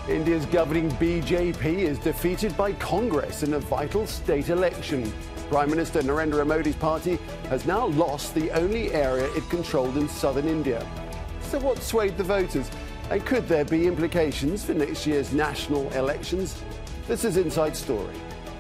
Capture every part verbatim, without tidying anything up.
India's governing B J P is defeated by Congress in a vital state election. Prime Minister Narendra Modi's party has now lost the only area it controlled in southern India. So what swayed the voters? And could there be implications for next year's national elections? This is Inside Story.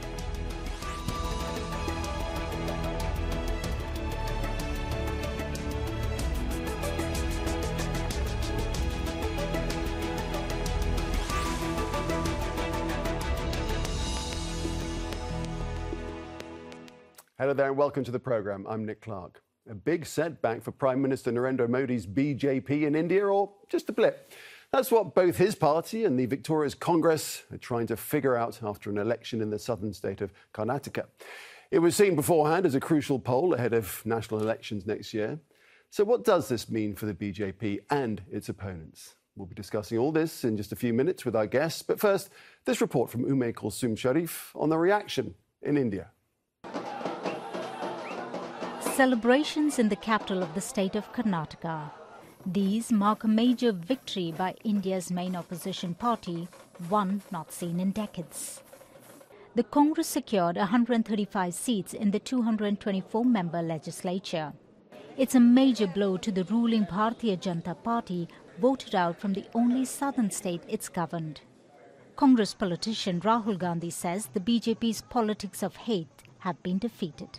Hello there and welcome to the programme. I'm Nick Clark. A big setback for Prime Minister Narendra Modi's B J P in India, or just a blip? That's what both his party and the Victoria's Congress are trying to figure out after an election in the southern state of Karnataka. It was seen beforehand as a crucial poll ahead of national elections next year. So what does this mean for the B J P and its opponents? We'll be discussing all this in just a few minutes with our guests. But first, this report from Ume Kulsum Sharif on the reaction in India. Celebrations in the capital of the state of Karnataka. These mark a major victory by India's main opposition party, one not seen in decades. The Congress secured one hundred thirty-five seats in the two hundred twenty-four member legislature. It's a major blow to the ruling Bharatiya Janata Party, voted out from the only southern state it's governed. Congress politician Rahul Gandhi says the B J P's politics of hate have been defeated.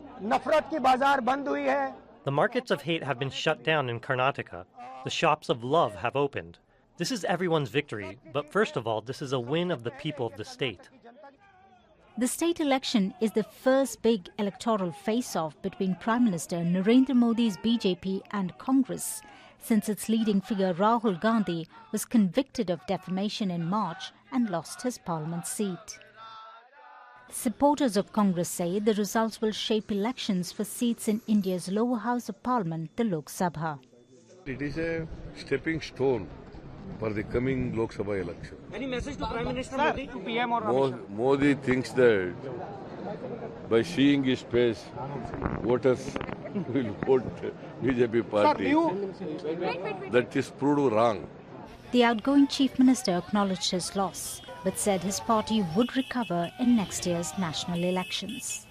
The markets of hate have been shut down in Karnataka. The shops of love have opened. This is everyone's victory, but first of all, this is a win of the people of the state. The state election is the first big electoral face-off between Prime Minister Narendra Modi's B J P and Congress, since its leading figure Rahul Gandhi was convicted of defamation in March and lost his parliament seat. Supporters of Congress say the results will shape elections for seats in India's lower house of parliament, the Lok Sabha. It is a stepping stone for the coming Lok Sabha election. Any message to Prime Minister Modi? To P M or Mo- Modi thinks that by seeing his face, voters will vote B J P party. That is proved wrong. The outgoing chief minister acknowledged his loss, but said his party would recover in next year's national elections.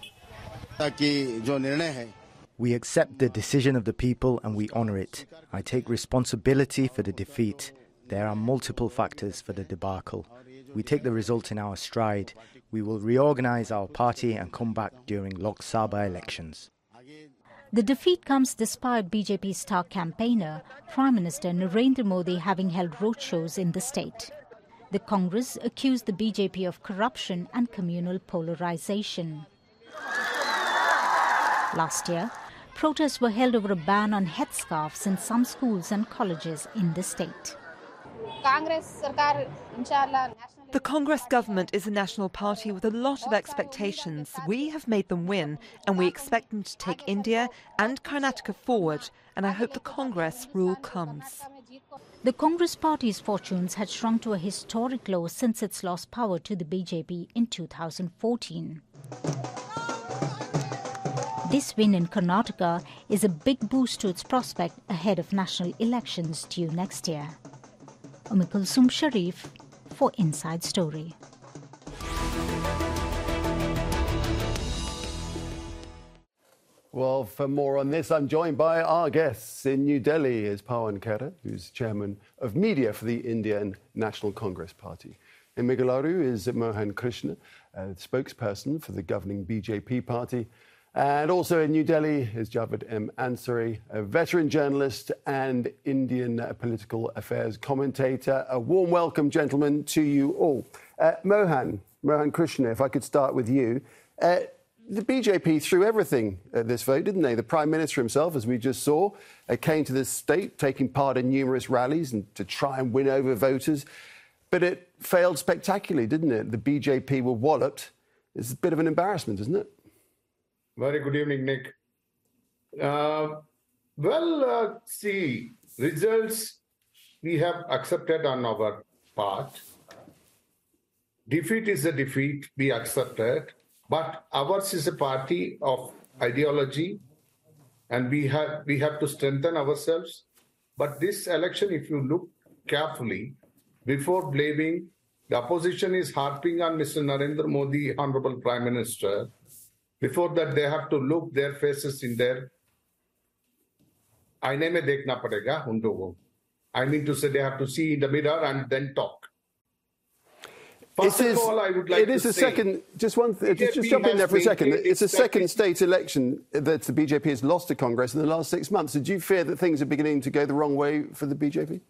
We accept the decision of the people and we honour it. I take responsibility for the defeat. There are multiple factors for the debacle. We take the result in our stride. We will reorganise our party and come back during Lok Sabha elections. The defeat comes despite B J P's star campaigner, Prime Minister Narendra Modi, having held roadshows in the state. The Congress accused the B J P of corruption and communal polarization. Last year, protests were held over a ban on headscarves in some schools and colleges in the state. The Congress government is a national party with a lot of expectations. We have made them win, and we expect them to take India and Karnataka forward, and I hope the Congress rule comes. The Congress party's fortunes had shrunk to a historic low since it's lost power to the B J P in two thousand fourteen. This win in Karnataka is a big boost to its prospect ahead of national elections due next year. Ume Kulsum Sharif for Inside Story. Well, for more on this, I'm joined by our guests. In New Delhi is Pawan Khera, who's chairman of media for the Indian National Congress Party. In Bengaluru is Mohan Krishna, a spokesperson for the governing B J P party. And also in New Delhi is Javed M. Ansari, a veteran journalist and Indian political affairs commentator. A warm welcome, gentlemen, to you all. Uh, Mohan, Mohan Krishna, if I could start with you. Uh, The B J P threw everything at this vote, didn't they? The Prime Minister himself, as we just saw, uh, came to this state, taking part in numerous rallies and to try and win over voters. But it failed spectacularly, didn't it? The B J P were walloped. It's a bit of an embarrassment, isn't it? Very good evening, Nick. Uh, well, uh, see, results we have accepted on our part. Defeat is a defeat, we accepted. But ours is a party of ideology, and we have we have to strengthen ourselves. But this election, if you look carefully, before blaming, the opposition is harping on Mister Narendra Modi, Honorable Prime Minister. Before that, they have to look their faces in their aine mein dekhna padega un logon. I mean to say they have to see in the mirror and then talk. First It of is, all, I would like it to is a say, second. Just one. Th- just, just jump in there for a second. It's a second state election that the B J P has lost to Congress in the last six months. Did you fear that things are beginning to go the wrong way for the B J P?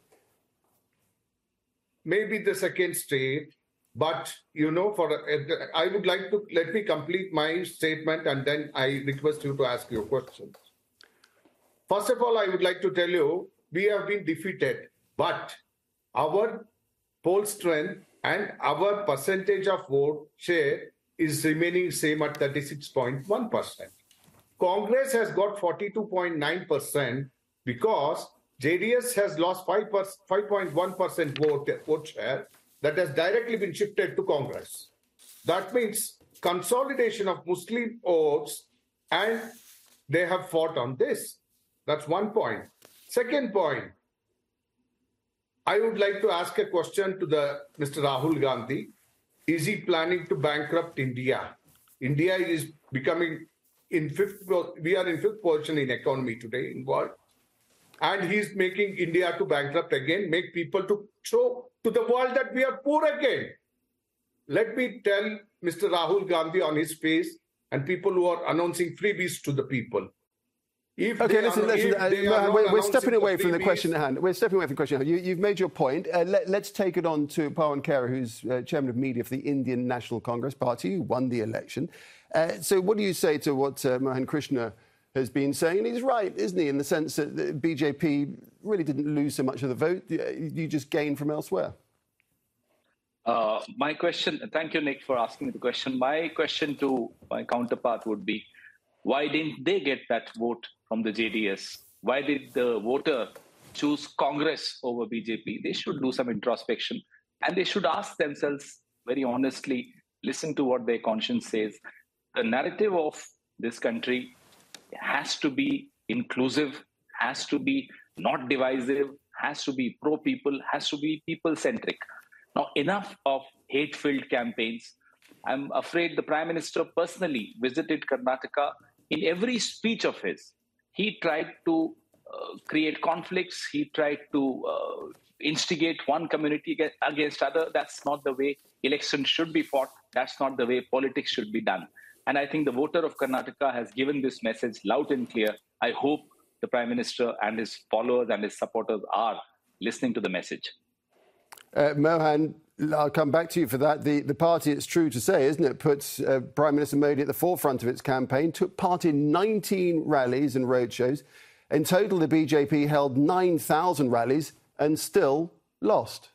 Maybe the second state, but you know, for I would like to let me complete my statement and then I request you to ask your questions. First of all, I would like to tell you we have been defeated, but our poll strength and our percentage of vote share is remaining same at thirty-six point one percent. Congress has got forty-two point nine percent because J D S has lost five point one percent vote, vote share that has directly been shifted to Congress. That means consolidation of Muslim votes, and they have fought on this. That's one point. Second point, I would like to ask a question to the Mister Rahul Gandhi. Is he planning to bankrupt India? India is becoming in fifth, we are in fifth position in economy today in world. And he's making India to bankrupt again, make people to show to the world that we are poor again. Let me tell Mister Rahul Gandhi on his face and people who are announcing freebies to the people. If okay, listen, listen uh, no, we're, we're stepping away the from the question at hand. We're stepping away from the question at hand. You, you've made your point. Uh, let, let's take it on to Pawan Khera, who's uh, chairman of media for the Indian National Congress Party, who won the election. Uh, so what do you say to what uh, Mohan Krishna has been saying? And he's right, isn't he, in the sense that the B J P really didn't lose so much of the vote. You just gained from elsewhere. Uh, my question, thank you, Nick, for asking me the question. My question to my counterpart would be, why didn't they get that vote from the J D S? Why did the voter choose Congress over B J P? They should do some introspection and they should ask themselves very honestly, listen to what their conscience says. The narrative of this country has to be inclusive, has to be not divisive, has to be pro-people, has to be people-centric. Now, enough of hate-filled campaigns. I'm afraid the Prime Minister personally visited Karnataka. In every speech of his, he tried to uh, create conflicts. He tried to uh, instigate one community against other. That's not the way elections should be fought. That's not the way politics should be done. And I think the voter of Karnataka has given this message loud and clear. I hope the Prime Minister and his followers and his supporters are listening to the message. Uh, Mohan, I'll come back to you for that. The, the party, it's true to say, isn't it, puts uh, Prime Minister Modi at the forefront of its campaign, took part in nineteen rallies and roadshows. In total, the B J P held nine thousand rallies and still lost.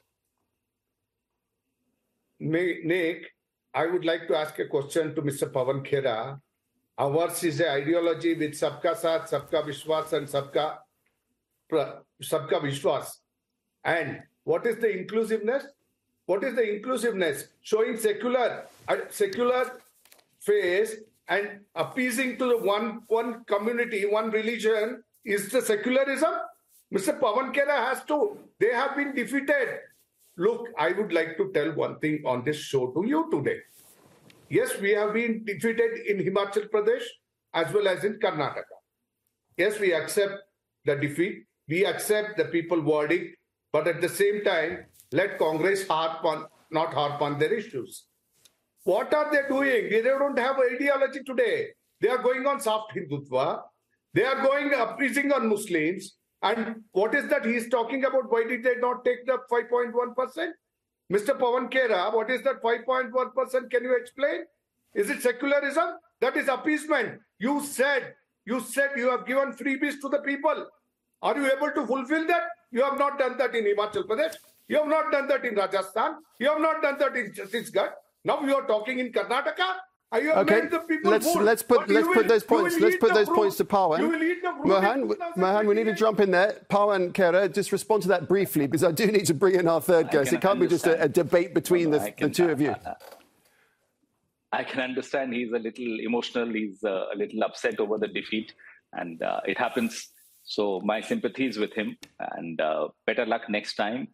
Nick, I would like to ask a question to Mister Pawan Khera. Ours is an ideology with Sabka Saath, Sabka Vishwas and Sabka, Sabka Vishwas. And what is the inclusiveness? What is the inclusiveness? Showing secular, uh, secular face and appeasing to the one, one community, one religion is the secularism. Mister Pawan Khera has to. They have been defeated. Look, I would like to tell one thing on this show to you today. Yes, we have been defeated in Himachal Pradesh as well as in Karnataka. Yes, we accept the defeat. We accept the people verdict. But at the same time, let Congress harp on, not harp on their issues. What are they doing? They don't have ideology today. They are going on soft Hindutva. They are going appeasing on Muslims. And what is that he's talking about? Why did they not take the five point one percent? Mister Pawan Khera, what is that five point one percent? Can you explain? Is it secularism? That is appeasement. You said, you said you have given freebies to the people. Are you able to fulfill that? You have not done that in Himachal Pradesh. You have not done that in Rajasthan. You have not done that in Chhattisgarh. Now you are talking in Karnataka. You have okay, made the people let's vote. let's put But let's will, put those points. Let's put those fruit. points to Pawan. You will eat the fruit. Mohan, Mohan, we need to jump in there. Pawan Khera, just respond to that briefly because I do need to bring in our third guest. It can't be just a, a debate between no, no, the, can, the two of you. Uh, I can understand he's a little emotional. He's uh, a little upset over the defeat, and uh, it happens. So my sympathies with him, and uh, better luck next time.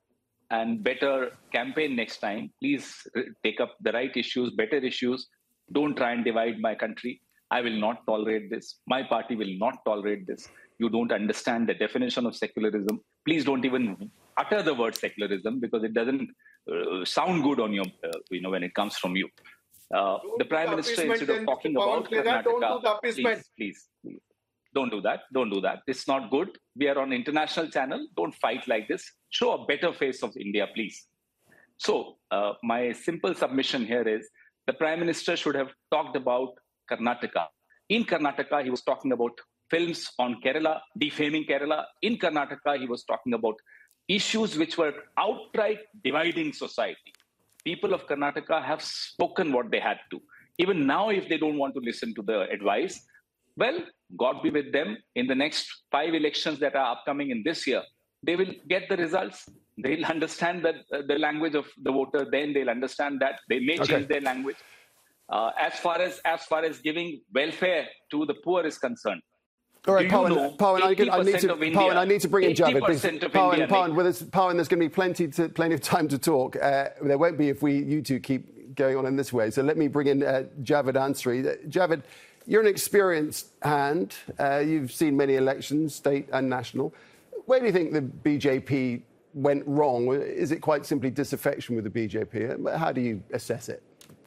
and better campaign next time. Please take up the right issues, better issues. Don't try and divide my country. I will not tolerate this. My party will not tolerate this. You don't understand the definition of secularism. Please don't even utter the word secularism because it doesn't uh, sound good on your, uh, you know, when it comes from you. Uh, the Prime the Minister, instead of talking about Karnataka, don't do the please, please, please, don't do that. Don't do that. It's not good. We are on international channel. Don't fight like this. Show a better face of India, please. So uh, my simple submission here is the Prime Minister should have talked about Karnataka. In Karnataka, he was talking about films on Kerala, defaming Kerala. In Karnataka, he was talking about issues which were outright dividing society. People of Karnataka have spoken what they had to. Even now, if they don't want to listen to the advice, well, God be with them. In the next five elections that are upcoming in this year, they will get the results. They'll understand that uh, the language of the voter. Then they'll understand that they may Okay. change their language. Uh, as far as as far as giving welfare to the poor is concerned. All right, Do you Pawan, know Pawan, I, can- I need eighty percent to, of India- Pawan, I need to bring in Javed. eighty because- percent of Pawan, India, Pawan, Nick. with us, Pawan, there's going to be plenty, to, plenty of time to talk. Uh, there won't be if we, you two keep going on in this way. So let me bring in uh, Javed Ansari. Uh, Javed, you're an experienced hand. Uh, you've seen many elections, state and national. Where do you think the B J P went wrong? Is it quite simply disaffection with the B J P? How do you assess it?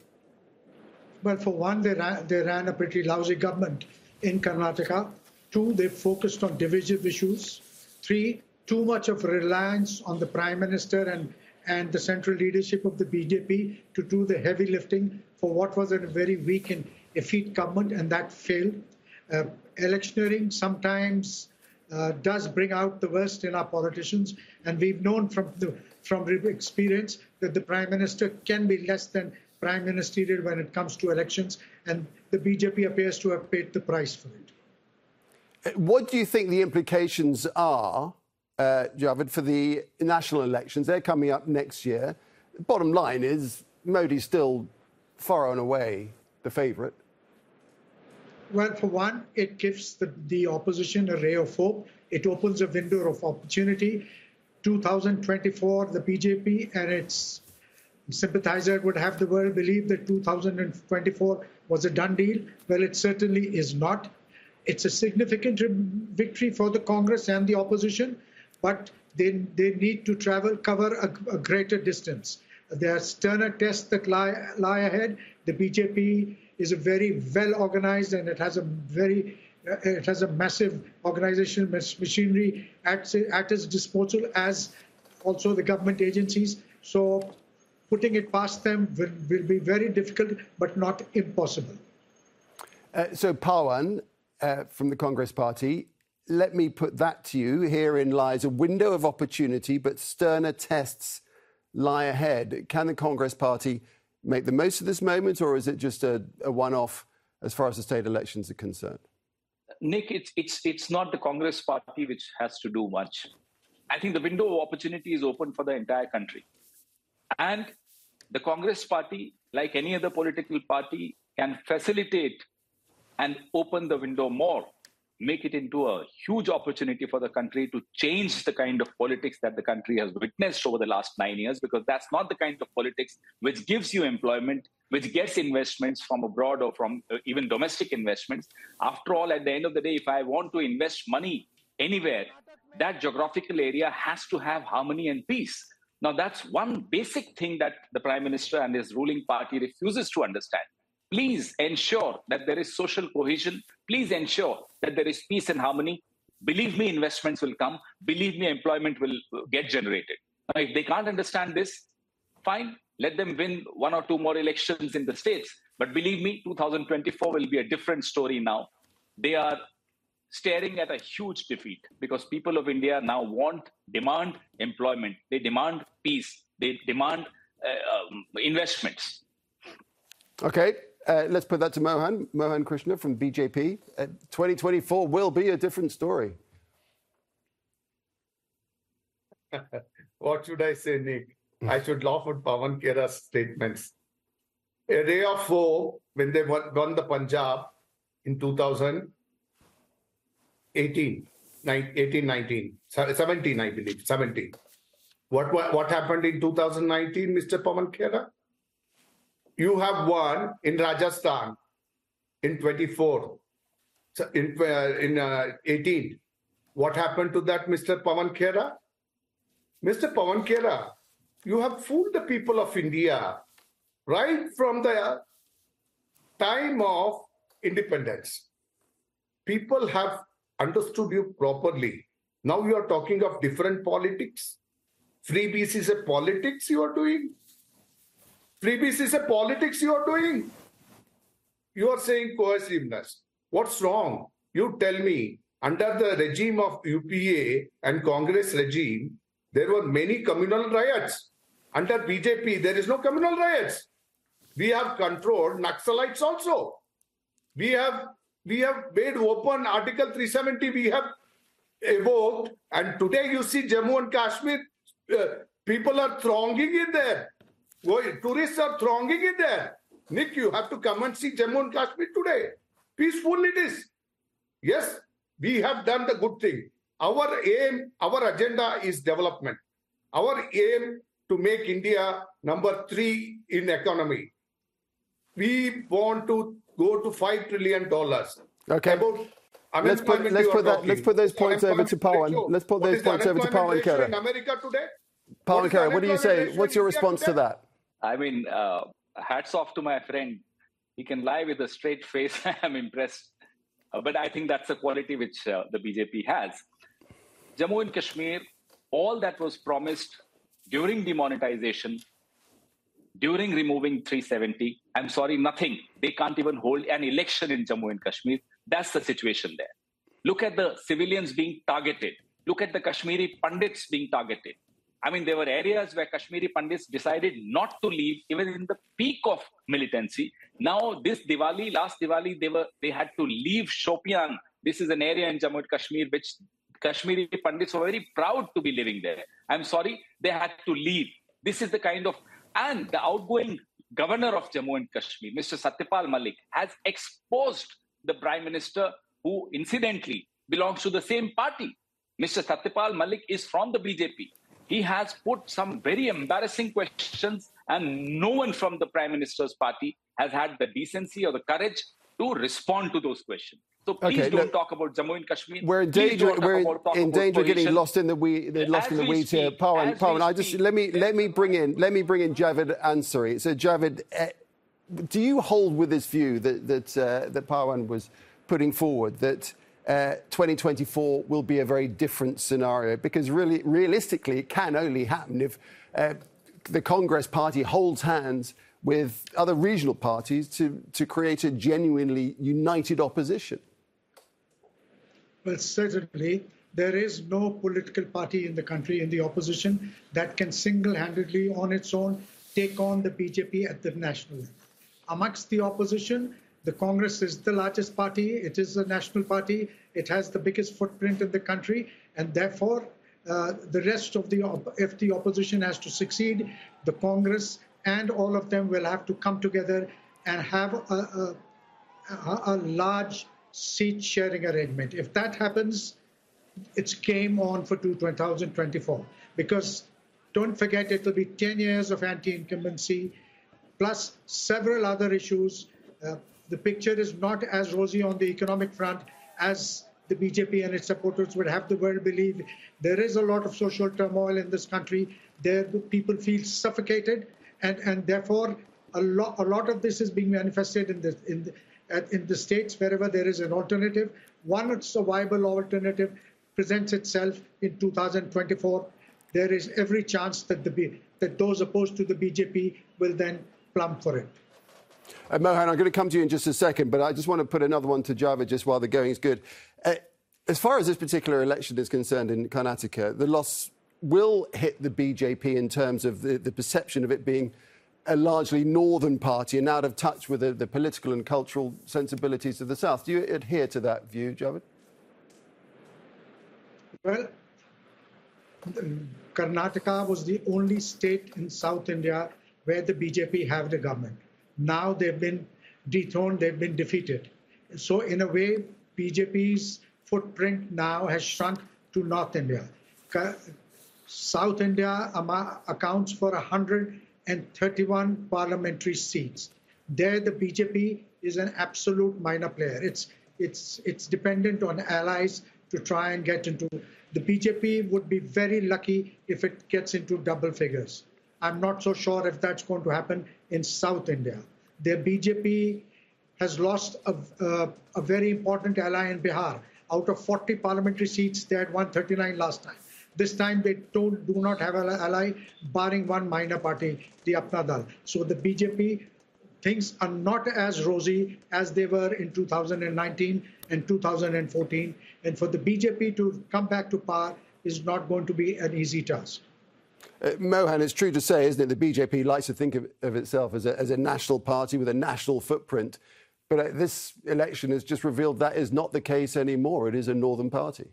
Well, for one, they ran, they ran a pretty lousy government in Karnataka. Two, they focused on divisive issues. Three, too much of reliance on the Prime Minister and, and the central leadership of the B J P to do the heavy lifting for what was a very weak and effete government, and that failed. Uh, electioneering sometimes uh, does bring out the worst in our politicians, and we've known from the, from experience that the Prime Minister can be less than Prime Ministerial when it comes to elections, and the B J P appears to have paid the price for it. What do you think the implications are, uh, Javed, for the national elections? They're coming up next year. Bottom line is Modi's still far and away the favourite. Well, for one, it gives the, the opposition a ray of hope. It opens a window of opportunity. two thousand twenty-four, the B J P and its sympathizer would have the world believe that two thousand twenty-four was a done deal. Well, it certainly is not. It's a significant victory for the Congress and the opposition, but they, they need to travel, cover a, a greater distance. There are sterner tests that lie, lie ahead. The B J P is a very well organized, and it has a very uh, it has a massive organizational machinery at, at its disposal, as also the government agencies. So putting it past them will, will be very difficult, but not impossible. Uh, so, Pawan, uh, from the Congress Party, let me put that to you. Herein lies a window of opportunity, but sterner tests lie ahead. Can the Congress Party make the most of this moment, or is it just a, a one-off as far as the state elections are concerned? Nick, it's, it's, it's not the Congress Party which has to do much. I think the window of opportunity is open for the entire country. And the Congress Party, like any other political party, can facilitate and open the window more, make it into a huge opportunity for the country to change the kind of politics that the country has witnessed over the last nine years, because that's not the kind of politics which gives you employment, which gets investments from abroad or from uh, even domestic investments. After all, at the end of the day, if I want to invest money anywhere, that geographical area has to have harmony and peace. Now, that's one basic thing that the Prime Minister and his ruling party refuses to understand. Please ensure that there is social cohesion. Please ensure that there is peace and harmony. Believe me, investments will come. Believe me, employment will get generated. Now, if they can't understand this, fine. Let them win one or two more elections in the states. But believe me, two thousand twenty-four will be a different story now. They are staring at a huge defeat because people of India now want, demand employment. They demand peace. They demand uh, um, investments. OK, uh, let's put that to Mohan. Mohan Krishna from B J P. Uh, twenty twenty-four will be a different story. What should I say, Nick? I should laugh at Pawan Khera's statements. A ray of hope when they won, won the Punjab in two thousand eighteen, eighteen, nineteen, seventeen, I believe, seventeen. What, what, what happened in two thousand nineteen, Mister Pawan Khera? You have won in Rajasthan in twenty-four, so in, uh, in uh, eighteen. What happened to that, Mister Pawan Khera? Mister Pawan Khera, you have fooled the people of India right from the time of independence. People have understood you properly. Now you are talking of different politics. Freebies is a politics you are doing. Freebies is a politics you are doing. You are saying cohesiveness. What's wrong? You tell me, under the regime of U P A and Congress regime, there were many communal riots. Under B J P, there is no communal riots. We have controlled Naxalites also. We have, we have made open Article three seventy, we have evoked, and today you see Jammu and Kashmir, uh, people are thronging in there. Tourists are thronging in there. Nick, you have to come and see Jammu and Kashmir today. Peaceful it is. Yes, we have done the good thing. Our aim, our agenda is development. Our aim to make India number three in economy. We want to go to five trillion dollars. Okay. About let's put, let's put, that, let's put those points over to Pawan. Let's put those points over to Pawan Khera. In America today? Pawan Khera, what do you say? What's your response to that? I mean, uh, hats off to my friend. He can lie with a straight face. I'm impressed. Uh, but I think that's a quality which uh, the B J P has. Jammu and Kashmir, all that was promised during demonetization, during removing three seventy, I'm sorry, nothing. They can't even hold an election in Jammu and Kashmir. That's the situation there. Look at the civilians being targeted. Look at the Kashmiri Pandits being targeted. I mean, there were areas where Kashmiri Pandits decided not to leave, even in the peak of militancy. Now, this Diwali, last Diwali, they were they had to leave Shopian. This is an area in Jammu and Kashmir which Kashmiri Pandits were very proud to be living there. I'm sorry, they had to leave. This is the kind of, and the outgoing governor of Jammu and Kashmir, Mister Satyapal Malik, has exposed the Prime Minister, who incidentally belongs to the same party. Mister Satyapal Malik is from the B J P. He has put some very embarrassing questions, and no one from the Prime Minister's party has had the decency or the courage to respond to those questions. So please okay, don't look, talk about Jammu and Kashmir. We're in Please danger. We're in, about, in danger of getting lost in the we, lost as in the weeds here. speak, Pawan, Pawan, I just speak, let me let me bring in let me bring in Javed Ansari. So Javed, uh, do you hold with this view that that uh, that Pawan was putting forward, that uh, twenty twenty-four will be a very different scenario? Because really, realistically, it can only happen if uh, the Congress Party holds hands with other regional parties to to create a genuinely united opposition. Well, certainly, there is no political party in the country, in the opposition, that can single-handedly, on its own, take on the B J P at the national level. Amongst the opposition, the Congress is the largest party. It is a national party. It has the biggest footprint in the country. And therefore, uh, the rest of the, op if the opposition has to succeed, the Congress and all of them will have to come together and have a, a, a large seat-sharing arrangement. If that happens, it's game on for two thousand twenty-four. Because don't forget, it will be ten years of anti-incumbency, plus several other issues. Uh, the picture is not as rosy on the economic front as the B J P and its supporters would have the world believe. There is a lot of social turmoil in this country. There, people feel suffocated, and, and therefore a lot, a lot of this is being manifested in the, in the in the states wherever there is an alternative. One survivable alternative presents itself in two thousand twenty-four. There is every chance that the that those opposed to the B J P will then plumb for it. Uh, Mohan, I'm going to come to you in just a second, but I just want to put another one to Javed just while the going is good. Uh, as far as this particular election is concerned in Karnataka, the loss will hit the B J P in terms of the, the perception of it being a largely northern party and out of touch with the, the political and cultural sensibilities of the South. Do you adhere to that view, Javed? Well, Karnataka was the only state in South India where the B J P have the government. Now they've been dethroned, they've been defeated. So in a way, B J P's footprint now has shrunk to North India. South India accounts for one hundred thirty-one parliamentary seats. There, the B J P is an absolute minor player. It's it's it's dependent on allies to try and get into. The B J P would be very lucky if it gets into double figures. I'm not so sure if that's going to happen in South India. The B J P has lost a, a, a very important ally in Bihar. Out of forty parliamentary seats, they had one thirty-nine last time. This time, they don't, do not have an ally, barring one minor party, the Apna Dal. So the B J P things are not as rosy as they were in two thousand nineteen and two thousand fourteen. And for the B J P to come back to power is not going to be an easy task. Uh, Mohan, it's true to say, isn't it, the B J P likes to think of, of itself as a, as a national party with a national footprint. But uh, this election has just revealed that is not the case anymore. It is a northern party.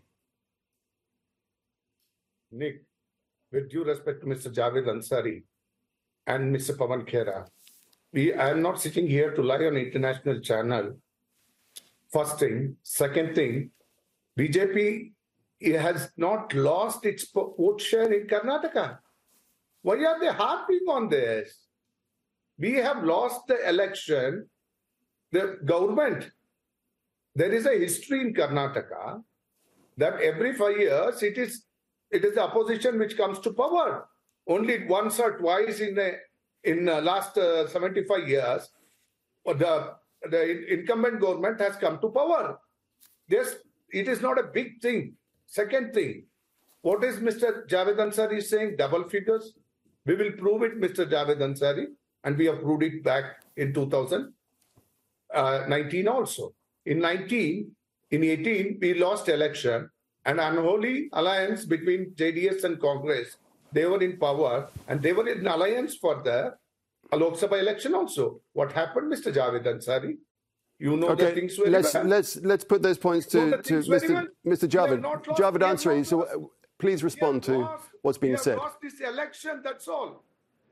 Nick, with due respect to Mister Javed Ansari and Mister Pawan Khera, we, I am not sitting here to lie on international channel. First thing. Second thing, B J P it has not lost its vote share in Karnataka. Why are they harping on this? We have lost the election, the government. There is a history in Karnataka that every five years it is it is the opposition which comes to power. Only once or twice in the in the last uh, seventy-five years, the the incumbent government has come to power. This it is not a big thing. Second thing, what is Mister Javed Ansari saying? Double figures. We will prove it, Mister Javed Ansari, and we have proved it back in two thousand nineteen also. In nineteen, in eighteen, we lost election. An unholy alliance between J D S and Congress. They were in power and they were in alliance for the Lok Sabha election also. What happened, Mister Javed Ansari? You know okay, the things very let's, well. Let's, let's put those points to, You know to Mister Well. Mister Javed. Javed Ansari, so uh, please respond to lost, what's being we have said. lost this election, that's all.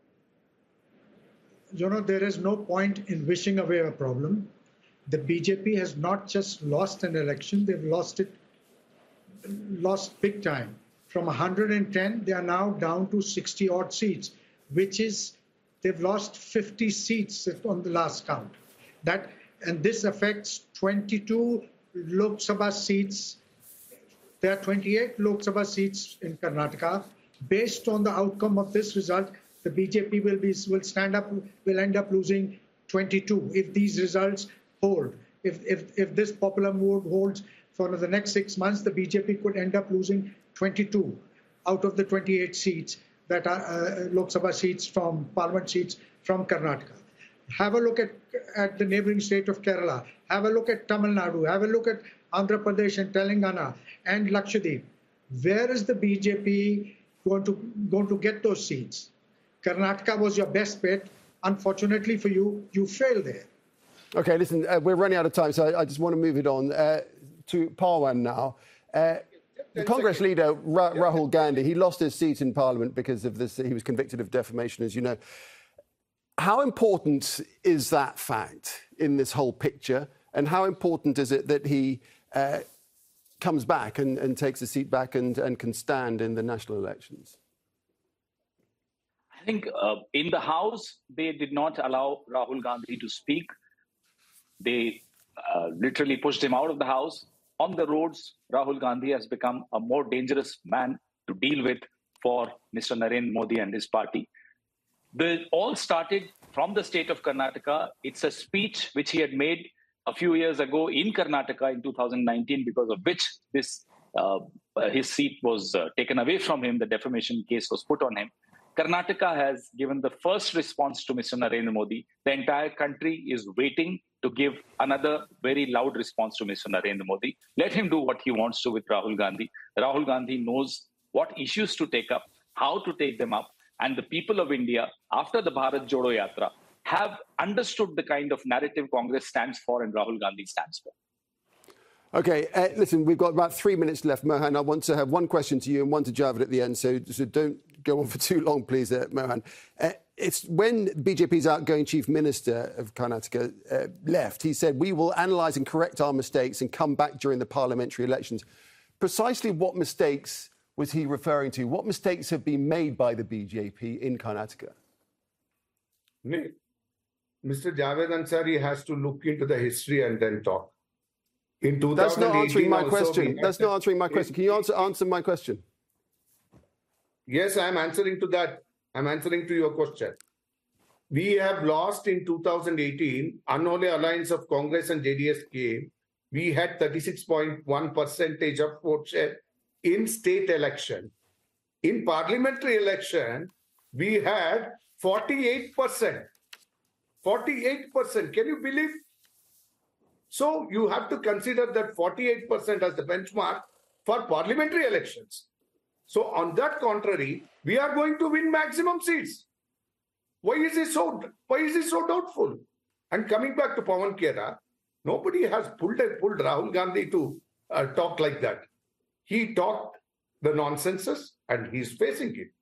You know, there is no point in wishing away a problem. The B J P has not just lost an election, they've lost it lost big time. From one hundred ten, they are now down to sixty odd seats, which is, they've lost fifty seats on the last count. That, and this affects twenty-two Lok Sabha seats. There are twenty-eight Lok Sabha seats in Karnataka. Based on the outcome of this result, the B J P will be, will stand up, will end up losing twenty-two if these results hold. If, if, if this popular mood holds for the next six months, the B J P could end up losing twenty-two out of the twenty-eight seats that are uh, Lok Sabha seats from parliament seats from Karnataka. Have a look at, at the neighboring state of Kerala. Have a look at Tamil Nadu. Have a look at Andhra Pradesh and Telangana and Lakshadweep. Where is the B J P going to, going to get those seats? Karnataka was your best bet. Unfortunately for you, you failed there. OK, listen, uh, we're running out of time, so I, I just want to move it on uh, to Pawan now. Uh, the Congress leader, Ra Rahul Gandhi, he lost his seat in Parliament because of this. He was convicted of defamation, as you know. How important is that fact in this whole picture? And how important is it that he uh, comes back and, and takes a seat back and, and can stand in the national elections? I think uh, in the House, they did not allow Rahul Gandhi to speak. They uh, literally pushed him out of the House. On the roads, Rahul Gandhi has become a more dangerous man to deal with for Mister Narendra Modi and his party. They all started from the state of Karnataka. It's a speech which he had made a few years ago in Karnataka in two thousand nineteen, because of which this uh, his seat was uh, taken away from him. The defamation case was put on him. Karnataka has given the first response to Mister Narendra Modi. The entire country is waiting to give another very loud response to Mister Narendra Modi. Let him do what he wants to with Rahul Gandhi. Rahul Gandhi knows what issues to take up, how to take them up. And the people of India, after the Bharat Jodo Yatra, have understood the kind of narrative Congress stands for and Rahul Gandhi stands for. OK, uh, listen, we've got about three minutes left, Mohan. I want to have one question to you and one to Javed at the end, so, so don't go on for too long, please, uh, Mohan. Uh, it's when B J P's outgoing Chief Minister of Karnataka uh, left, he said, we will analyse and correct our mistakes and come back during the parliamentary elections. Precisely what mistakes was he referring to? What mistakes have been made by the B J P in Karnataka? Nick, Mister Javed Ansari has to look into the history and then talk. In That's not answering my also, question. That's not answering my question. Can you answer, answer my question? Yes, I'm answering to that. I'm answering to your question. We have lost in two thousand eighteen, unholy alliance of Congress and J D S came. We had thirty-six point one percentage of vote share in state election. In parliamentary election, we had forty-eight percent. forty-eight percent. Can you believe? So you have to consider that forty-eight percent as the benchmark for parliamentary elections. So on that contrary, we are going to win maximum seats. Why is he so, why is he so doubtful? And coming back to Pawan Khera, nobody has pulled, pulled Rahul Gandhi to uh, talk like that. He talked the nonsenses and he's facing it.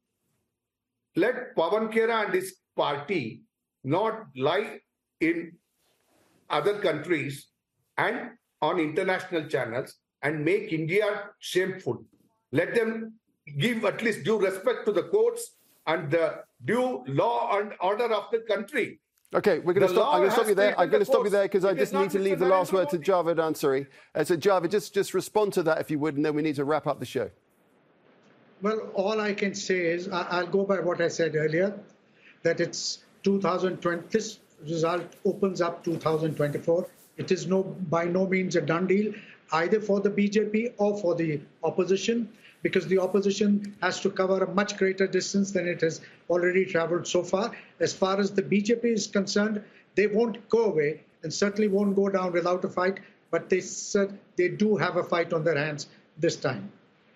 Let Pawan Khera and his party not lie in other countries and on international channels and make India shameful. Let them give at least due respect to the courts and the due law and order of the country. Okay, we're going to stop. I'm going to stop you there. I'm going to stop you there because I just need to leave the last word to Javed Ansari. Uh, so, Javed, just, just respond to that if you would, and then we need to wrap up the show. Well, all I can say is I- I'll go by what I said earlier, that it's two thousand twenty. This result opens up two thousand twenty-four. It is no by no means a done deal, either for the B J P or for the opposition, because the opposition has to cover a much greater distance than it has already traveled so far. As far as the B J P is concerned, they won't go away and certainly won't go down without a fight, but they said they do have a fight on their hands this time.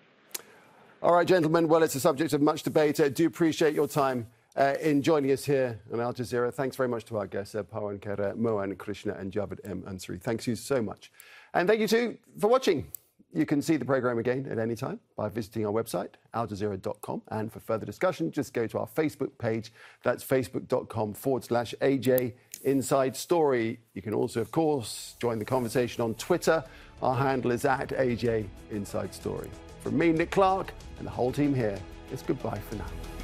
All right, gentlemen. Well, it's a subject of much debate. I do appreciate your time uh, in joining us here on Al Jazeera. Thanks very much to our guests, uh, Pawan Khera, Mohan Krishna and Javed M. Ansari. Thanks you so much. And thank you too for watching. You can see the programme again at any time by visiting our website, al jazeera dot com. And for further discussion, just go to our Facebook page. That's facebook.com forward slash AJ Inside Story. You can also, of course, join the conversation on Twitter. Our handle is at A J Inside Story. From me, Nick Clark, and the whole team here, it's goodbye for now.